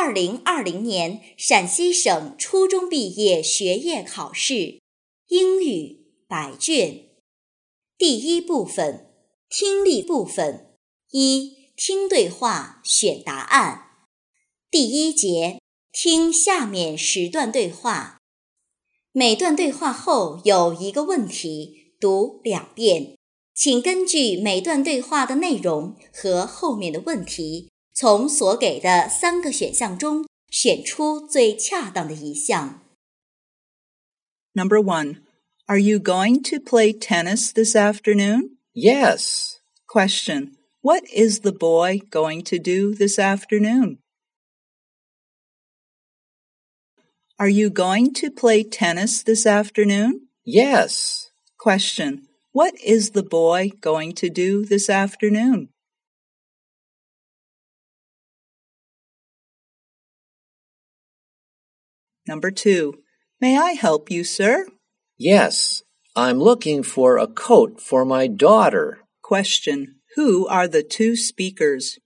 2020年陕西省初中毕业学业考试英语100卷。第一部分，听力部分。一、听对话，选答案。第一节，听下面10段对话。每段对话后有一个问题，读2遍。请根据每段对话的内容和后面的问题，从所给的3个选项中选出最恰当的一项。 Number 1. Are you going to play tennis this afternoon? Yes. Question. What is the boy going to do this afternoon? Are you going to play tennis this afternoon? Yes. Question. What is the boy going to do this afternoon? Number 2. May I help you, sir? Yes. I'm looking for a coat for my daughter. Question. Who are the 2 speakers?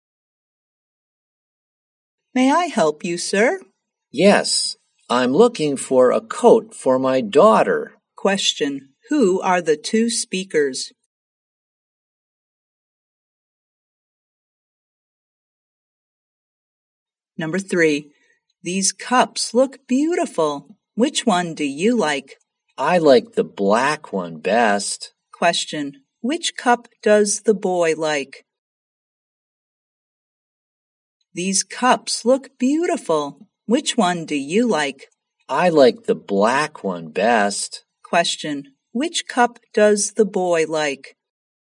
May I help you, sir? Yes. I'm looking for a coat for my daughter. Question. Who are the 2 speakers? Number 3. These cups look beautiful. Which one do you like? I like the black one best. Question. Which cup does the boy like? These cups look beautiful. Which one do you like? I like the black one best. Question. Which cup does the boy like?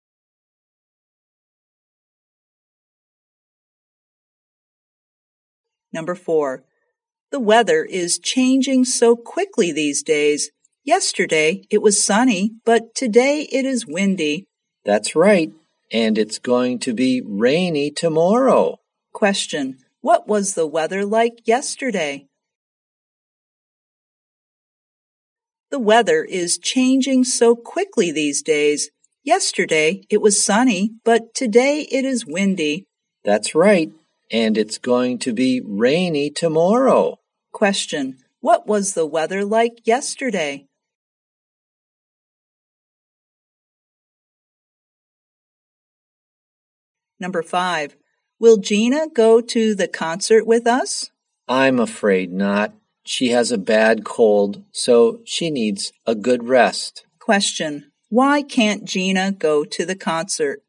Number 4. The weather is changing so quickly these days. Yesterday it was sunny, but today it is windy. That's right. And it's going to be rainy tomorrow. Question. What was the weather like yesterday? The weather is changing so quickly these days. Yesterday it was sunny, but today it is windy. That's right. And it's going to be rainy tomorrow. Question. What was the weather like yesterday? Number 5. Will Gina go to the concert with us? I'm afraid not. She has a bad cold, so she needs a good rest. Question. Why can't Gina go to the concert?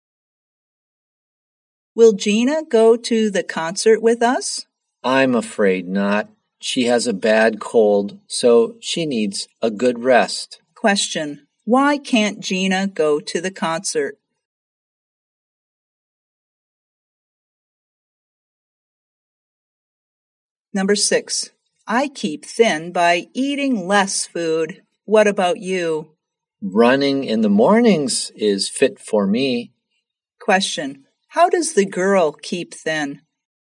Will Gina go to the concert with us? I'm afraid not. She has a bad cold, so she needs a good rest. Question. Why can't Gina go to the concert? Number 6. I keep thin by eating less food. What about you? Running in the mornings is fit for me. Question. How does the girl keep thin?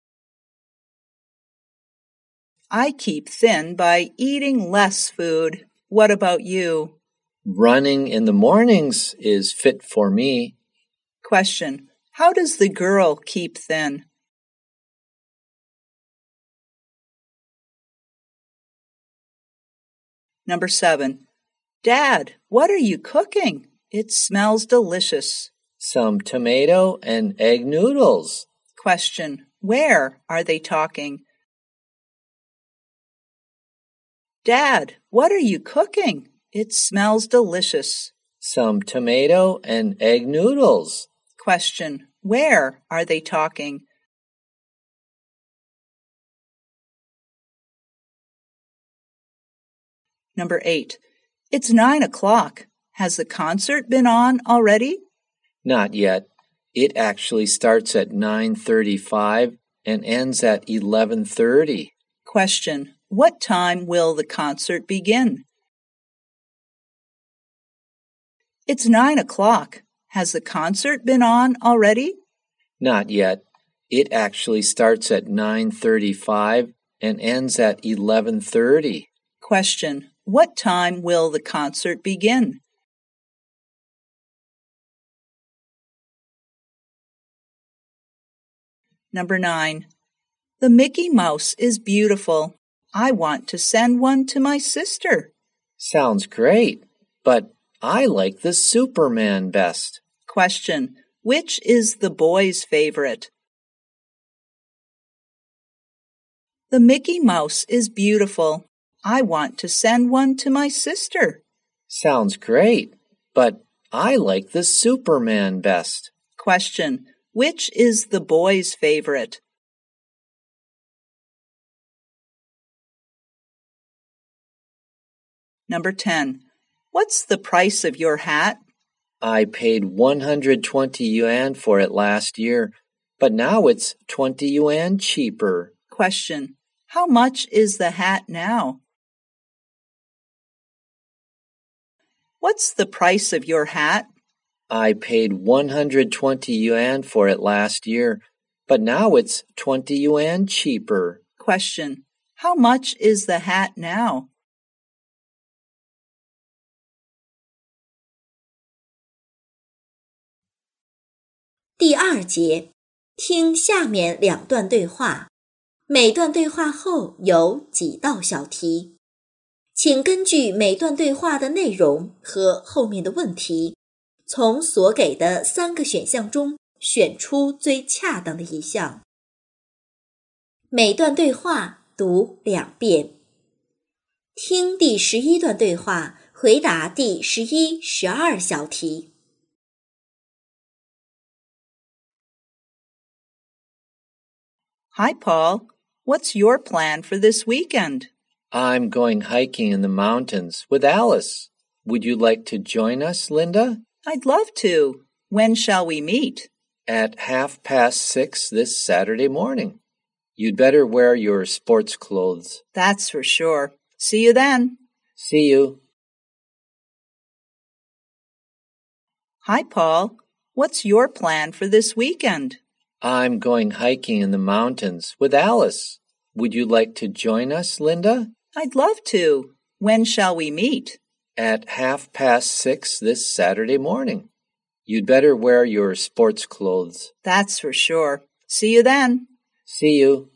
I keep thin by eating less food. What about you? Running in the mornings is fit for me. Question. How does the girl keep thin? Number 7. Dad, what are you cooking? It smells delicious. Some tomato and egg noodles. Question. Where are they talking? Dad, what are you cooking? It smells delicious. Some tomato and egg noodles. Question. Where are they talking? Number 8. It's 9 o'clock. Has the concert been on already? Not yet. It actually starts at 9:35 and ends at 11:30. Question. What time will the concert begin? It's 9 o'clock. Has the concert been on already? Not yet. It actually starts at 9:35 and ends at 11:30. Question. What time will the concert begin? Number 9. The Mickey Mouse is beautiful. I want to send one to my sister. Sounds great, but I like the Superman best. Question. Which is the boy's favorite? The Mickey Mouse is beautiful. I want to send one to my sister. Sounds great, but I like the Superman best. Question. Which is the boy's favorite? Number 10. What's the price of your hat? I paid 120 yuan for it last year, but now it's 20 yuan cheaper. Question. How much is the hat now? What's the price of your hat? I paid 120 yuan for it last year, but now it's 20 yuan cheaper. Question. How much is the hat now? 第二节，听下面两段对话，每段对话后有几道小题，请根据每段对话的内容和后面的问题，从所给的3个选项中选出最恰当的一项。每段对话读2遍。听第11段对话，回答第11、12小题。 Hi, Paul. What's your plan for this weekend? I'm going hiking in the mountains with Alice. Would you like to join us, Linda? I'd love to. When shall we meet? At 6:30 this Saturday morning. You'd better wear your sports clothes. That's for sure. See you then. See you. Hi, Paul. What's your plan for this weekend? I'm going hiking in the mountains with Alice. Would you like to join us, Linda? I'd love to. When shall we meet? At 6:30 this Saturday morning. You'd better wear your sports clothes. That's for sure. See you then. See you.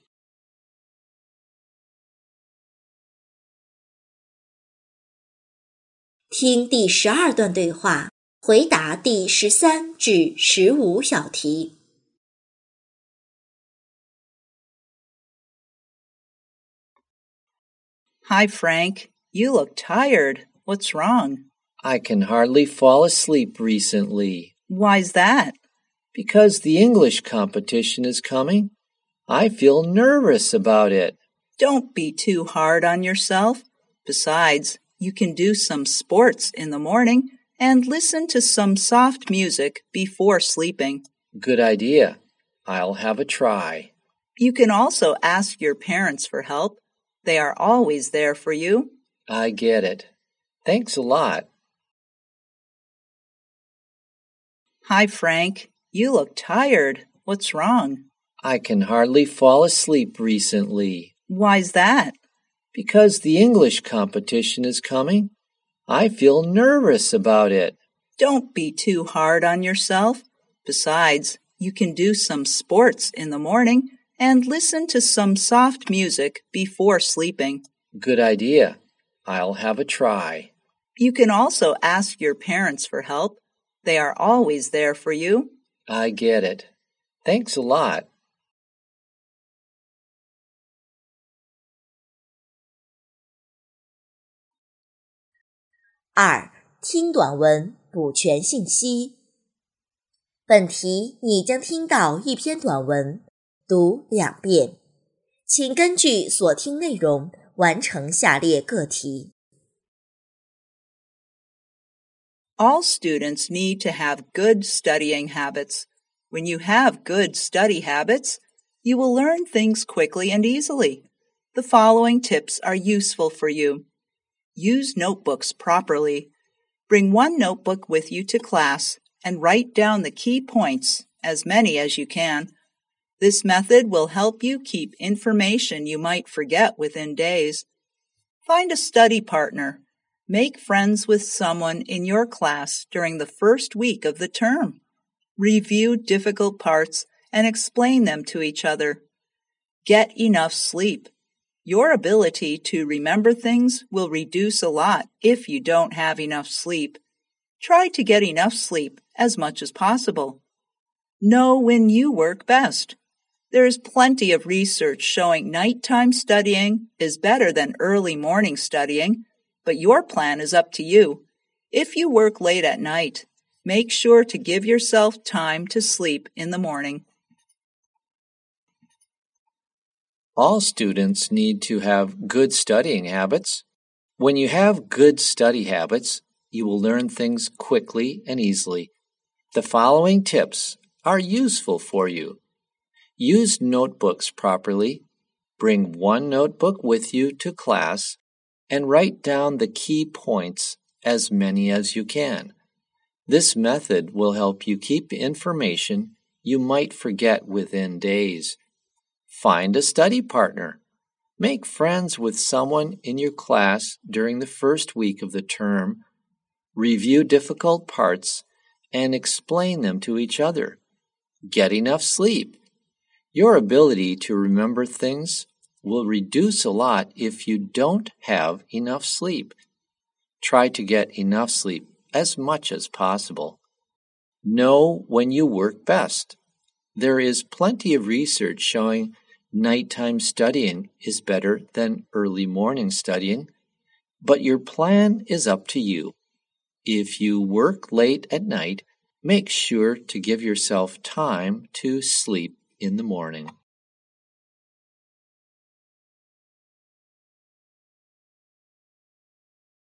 听第12段对话，回答第13至15小题。 Hi, Frank. You look tired. What's wrong? I can hardly fall asleep recently. Why's that? Because the English competition is coming. I feel nervous about it. Don't be too hard on yourself. Besides, you can do some sports in the morning and listen to some soft music before sleeping. Good idea. I'll have a try. You can also ask your parents for help. They are always there for you. I get it. Thanks a lot. Hi, Frank. You look tired. What's wrong? I can hardly fall asleep recently. Why's that? Because the English competition is coming. I feel nervous about it. Don't be too hard on yourself. Besides, you can do some sports in the morning and listen to some soft music before sleeping. Good idea. I'll have a try. You can also ask your parents for help. They are always there for you. I get it. Thanks a lot. 2. 听短文，补全信息。本题你将听到一篇短文，读2遍。请根据所听内容完成下列各题。 All students need to have good studying habits. When you have good study habits, you will learn things quickly and easily. The following tips are useful for you. Use notebooks properly. Bring one notebook with you to class and write down the key points, as many as you can. This method will help you keep information you might forget within days. Find a study partner. Make friends with someone in your class during the first week of the term. Review difficult parts and explain them to each other. Get enough sleep. Your ability to remember things will reduce a lot if you don't have enough sleep. Try to get enough sleep as much as possible. Know when you work best. There is plenty of research showing nighttime studying is better than early morning studying, but your plan is up to you. If you work late at night, make sure to give yourself time to sleep in the morning. All students need to have good studying habits. When you have good study habits, you will learn things quickly and easily. The following tips are useful for you. Use notebooks properly. Bring one notebook with you to class and write down the key points, as many as you can. This method will help you keep information you might forget within days. Find a study partner. Make friends with someone in your class during the first week of the term. Review difficult parts and explain them to each other. Get enough sleep. Your ability to remember things will reduce a lot if you don't have enough sleep. Try to get enough sleep as much as possible. Know when you work best. There is plenty of research showing nighttime studying is better than early morning studying, but your plan is up to you. If you work late at night, make sure to give yourself time to sleep in the morning.